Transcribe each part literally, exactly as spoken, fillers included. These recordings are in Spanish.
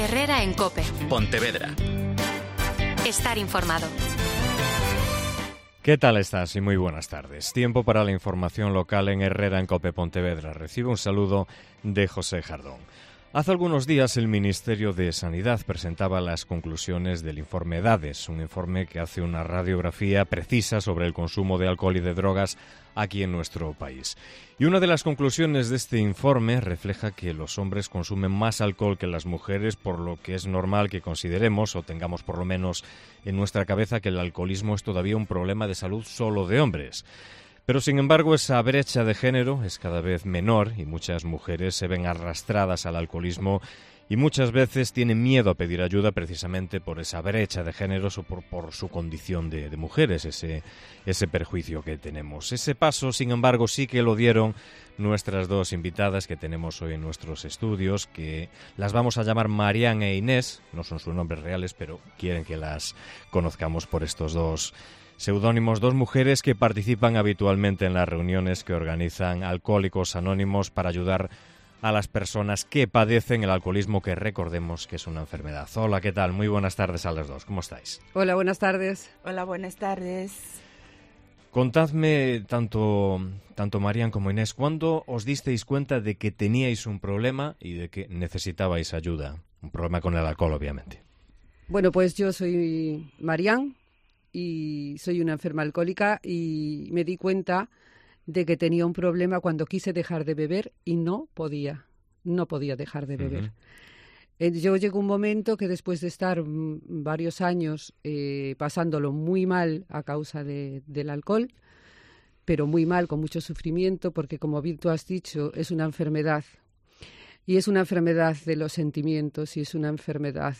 Herrera en COPE. Pontevedra. Estar informado. ¿Qué tal estás? Y muy buenas tardes. Tiempo para la información local en Herrera en COPE Pontevedra. Recibe un saludo de José Jardón. Hace algunos días el Ministerio de Sanidad presentaba las conclusiones del informe EDADES, un informe que hace una radiografía precisa sobre el consumo de alcohol y de drogas aquí en nuestro país. Y una de las conclusiones de este informe refleja que los hombres consumen más alcohol que las mujeres, por lo que es normal que consideremos, o tengamos por lo menos en nuestra cabeza, que el alcoholismo es todavía un problema de salud solo de hombres. Pero, sin embargo, esa brecha de género es cada vez menor y muchas mujeres se ven arrastradas al alcoholismo y muchas veces tienen miedo a pedir ayuda precisamente por esa brecha de género o por, por su condición de, de mujeres, ese, ese perjuicio que tenemos. Ese paso, sin embargo, sí que lo dieron nuestras dos invitadas que tenemos hoy en nuestros estudios, que las vamos a llamar Marian e Inés, no son sus nombres reales, pero quieren que las conozcamos por estos dos seudónimos, dos mujeres que participan habitualmente en las reuniones que organizan Alcohólicos Anónimos para ayudar a las personas que padecen el alcoholismo, que recordemos que es una enfermedad. Hola, ¿qué tal? Muy buenas tardes a las dos. ¿Cómo estáis? Hola, buenas tardes. Hola, buenas tardes. Contadme, tanto, tanto Marian como Inés, ¿cuándo os disteis cuenta de que teníais un problema y de que necesitabais ayuda? Un problema con el alcohol, obviamente. Bueno, pues yo soy Marian y soy una enferma alcohólica y me di cuenta de que tenía un problema cuando quise dejar de beber y no podía, no podía dejar de beber. Uh-huh. Yo llegó un momento que después de estar m- varios años eh, pasándolo muy mal a causa de, del alcohol, pero muy mal, con mucho sufrimiento, porque como bien tú has dicho, es una enfermedad. Y es una enfermedad de los sentimientos y es una enfermedad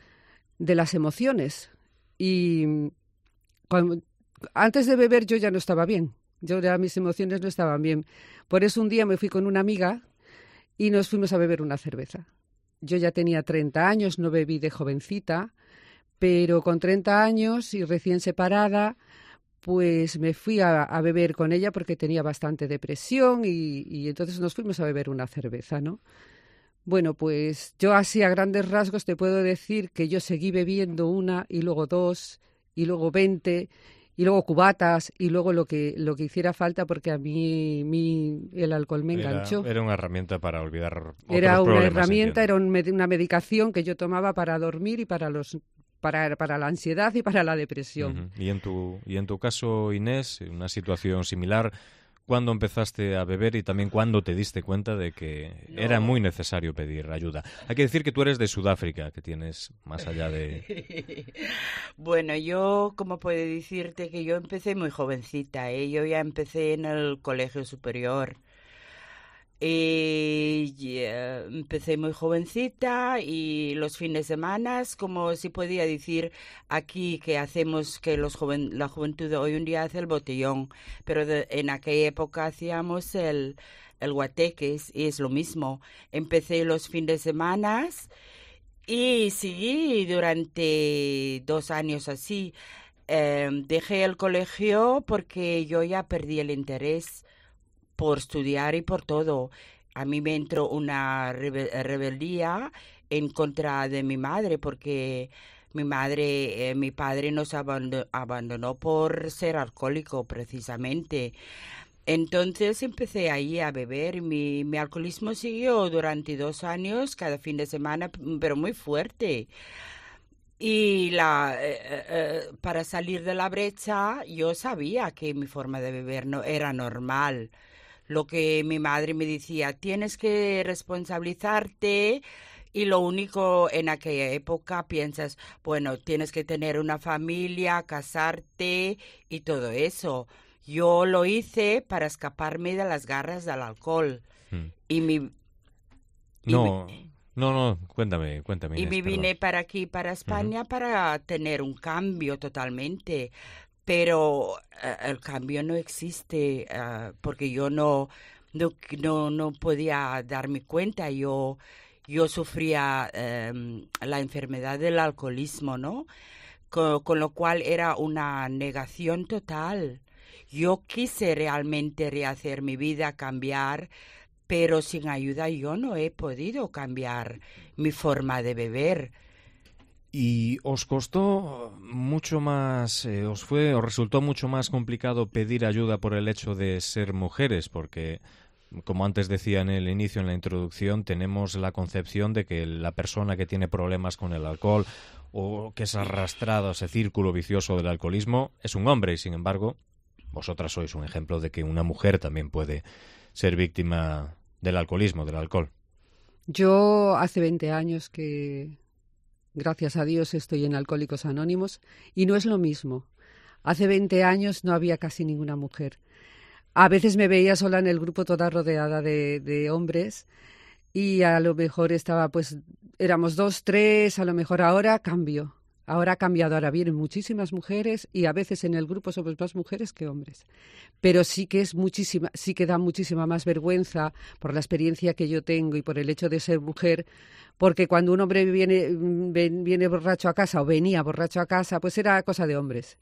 de las emociones. Y cuando, antes de beber yo ya no estaba bien. Yo ya mis emociones no estaban bien. Por eso un día me fui con una amiga y nos fuimos a beber una cerveza. Yo ya tenía treinta años, no bebí de jovencita, pero con treinta años y recién separada, pues me fui a, a beber con ella porque tenía bastante depresión y, y entonces nos fuimos a beber una cerveza, ¿no? Bueno, pues yo así a grandes rasgos te puedo decir que yo seguí bebiendo una y luego dos y luego veinte y luego cubatas y luego lo que lo que hiciera falta, porque a mí, mí el alcohol me enganchó. Era, era una herramienta para olvidar otros Era una problemas, herramienta, entiendo. era un, una medicación que yo tomaba para dormir y para los para, para la ansiedad y para la depresión. Uh-huh. Y en tu y en tu caso, Inés, una situación similar. ¿Cuándo empezaste a beber y también cuándo te diste cuenta de que no. era muy necesario pedir ayuda? Hay que decir que tú eres de Sudáfrica, que tienes más allá de... Bueno, yo, ¿cómo puedo decirte que yo empecé muy jovencita? ¿eh? Yo ya empecé en el colegio superior. Y yeah, empecé muy jovencita y los fines de semana, como si podía decir aquí que hacemos, que los joven, la juventud de hoy en día hace el botellón, pero de, en aquella época hacíamos el, el guateques y es lo mismo. Empecé los fines de semana y seguí durante dos años así. Eh, dejé el colegio porque yo ya perdí el interés por estudiar y por todo. A mí me entró una rebe- rebeldía en contra de mi madre, porque mi madre, eh, mi padre nos abandonó, abandonó por ser alcohólico, precisamente. Entonces empecé ahí a beber. Mi, mi alcoholismo siguió durante dos años, cada fin de semana, pero muy fuerte. Y la, eh, eh, para salir de la brecha, yo sabía que mi forma de beber no era normal. Lo que mi madre me decía, tienes que responsabilizarte, y lo único en aquella época piensas, bueno, tienes que tener una familia, casarte y todo eso. Yo lo hice para escaparme de las garras del alcohol. Hmm. Y mi... Y no, mi, no, no, cuéntame, cuéntame. Y Inés, me vine perdón. para aquí, para España, uh-huh. para tener un cambio totalmente. Pero uh, el cambio no existe uh, porque yo no, no, no, no podía darme cuenta. Yo, yo sufría um, la enfermedad del alcoholismo, ¿no? Con, con lo cual era una negación total. Yo quise realmente rehacer mi vida, cambiar, pero sin ayuda yo no he podido cambiar mi forma de beber. ¿Y os costó mucho más, eh, os fue, os resultó mucho más complicado pedir ayuda por el hecho de ser mujeres? Porque, como antes decía en el inicio, en la introducción, tenemos la concepción de que la persona que tiene problemas con el alcohol o que es arrastrado a ese círculo vicioso del alcoholismo es un hombre, y sin embargo, vosotras sois un ejemplo de que una mujer también puede ser víctima del alcoholismo, del alcohol. Yo hace veinte años que, gracias a Dios, estoy en Alcohólicos Anónimos y no es lo mismo. Hace veinte años no había casi ninguna mujer. A veces me veía sola en el grupo, toda rodeada de, de hombres, y a lo mejor estaba, pues, éramos dos, tres, a lo mejor ahora cambio. Ahora ha cambiado, ahora vienen muchísimas mujeres y a veces en el grupo somos más mujeres que hombres. Pero sí que es muchísima, sí que da muchísima más vergüenza por la experiencia que yo tengo y por el hecho de ser mujer, porque cuando un hombre viene, viene borracho a casa o venía borracho a casa, pues era cosa de hombres.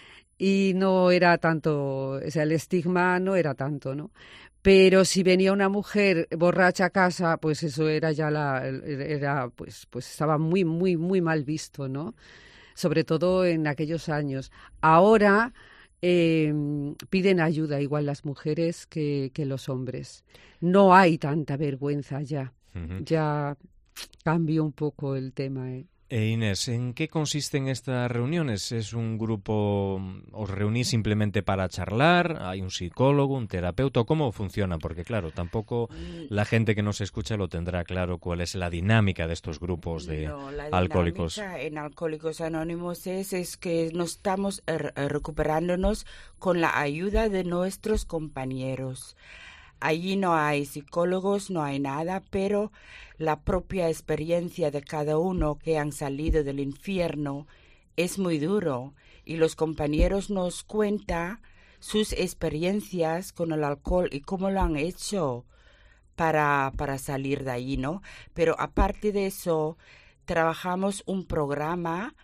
Y no era tanto, o sea, el estigma no era tanto, ¿no? Pero si venía una mujer borracha a casa, pues eso era ya la, era, pues, pues estaba muy, muy, muy mal visto, ¿no? Sobre todo en aquellos años. Ahora eh, piden ayuda igual las mujeres que, que los hombres. No hay tanta vergüenza ya. Uh-huh. Ya cambió un poco el tema, ¿eh? E Inés, ¿en qué consisten estas reuniones? ¿Es un grupo, os reunís simplemente para charlar? ¿Hay un psicólogo, un terapeuta? ¿Cómo funciona? Porque claro, tampoco la gente que nos escucha lo tendrá claro cuál es la dinámica de estos grupos de no, la alcohólicos. En Alcohólicos Anónimos es, es que nos estamos er, recuperándonos con la ayuda de nuestros compañeros. Allí no hay psicólogos, no hay nada, pero la propia experiencia de cada uno que han salido del infierno es muy duro y los compañeros nos cuentan sus experiencias con el alcohol y cómo lo han hecho para, para salir de allí, ¿no? Pero aparte de eso, trabajamos un programa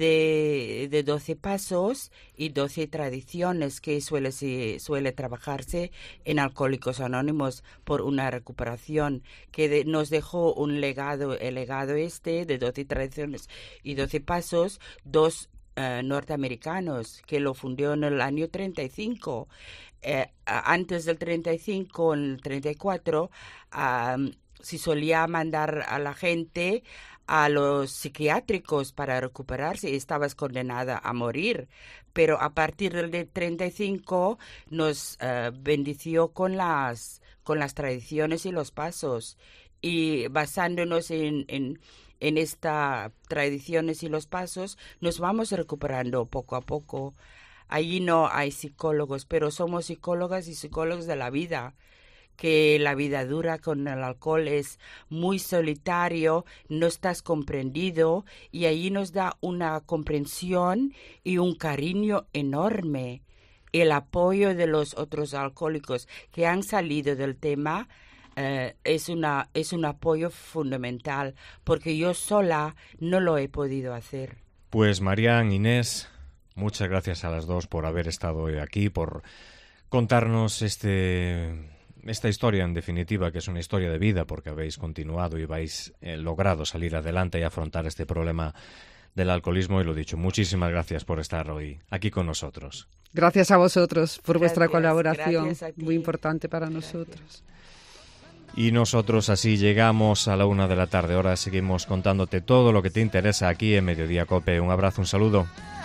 de, de doce pasos y doce tradiciones que suele, suele trabajarse en Alcohólicos Anónimos por una recuperación que de, nos dejó un legado, el legado este de doce tradiciones y doce pasos, dos uh, norteamericanos que lo fundió en el año treinta y cinco. Eh, antes del treinta y cinco, en el treinta y cuatro, uh, se solía mandar a la gente a los psiquiátricos para recuperarse y estabas condenada a morir. Pero a partir del treinta y cinco nos uh, bendició con las, con las tradiciones y los pasos. Y basándonos en, en, en estas tradiciones y los pasos, nos vamos recuperando poco a poco. Allí no hay psicólogos, pero somos psicólogas y psicólogos de la vida, que la vida dura con el alcohol es muy solitario, no estás comprendido y allí nos da una comprensión y un cariño enorme. El apoyo de los otros alcohólicos que han salido del tema eh, es, una, es un apoyo fundamental, porque yo sola no lo he podido hacer. Pues Marian, Inés, muchas gracias a las dos por haber estado hoy aquí, por contarnos este... esta historia, en definitiva, que es una historia de vida, porque habéis continuado y habéis eh, logrado salir adelante y afrontar este problema del alcoholismo. Y lo dicho, muchísimas gracias por estar hoy aquí con nosotros. Gracias a vosotros por Gracias, vuestra colaboración, ti. muy importante para Gracias. nosotros. Y nosotros así llegamos a la una de la tarde. Ahora seguimos contándote todo lo que te interesa aquí en Mediodía Cope. Un abrazo, un saludo.